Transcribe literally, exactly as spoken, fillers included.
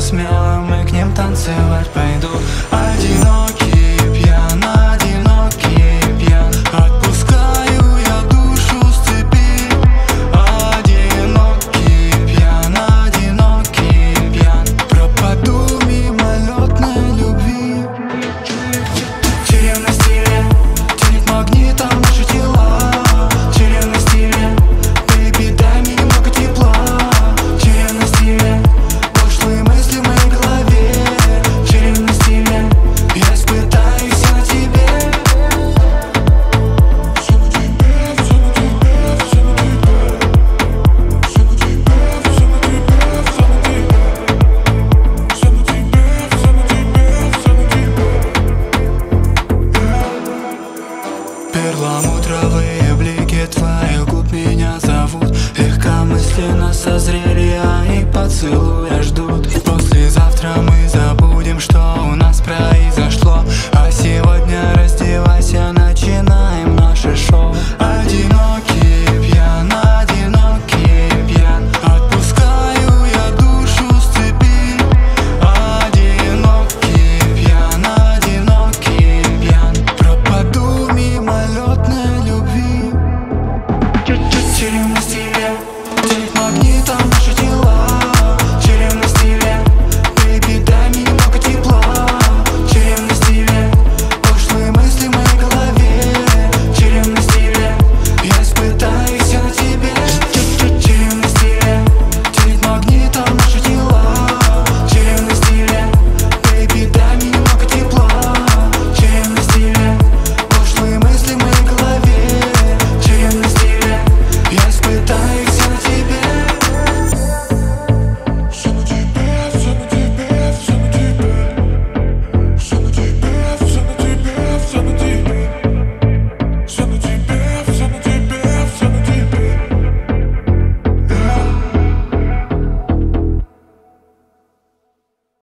смело мы к ним танцевать пойду. Одинокий пьян, одинокий пьян, отпускаю я душу с цепи. Одинокий пьян, одинокий пьян, пропаду в мимолетной любви. В тюремном стиле тянет магнитом наши тела. В тюремном стиле, baby, дай мне немного тепла. В тюремном стиле пошлые мысли в моей голове. В тюремном стиле я испытаю все на тебе. Все на тебе, все на тебе, все на тебе. Все на тебе, все на тебе, все на тебе. Все на тебе, все на тебе, все на тебе. Перламутровые блики твоих губ меня зовут. Легкомысленно созрели я и поцелуя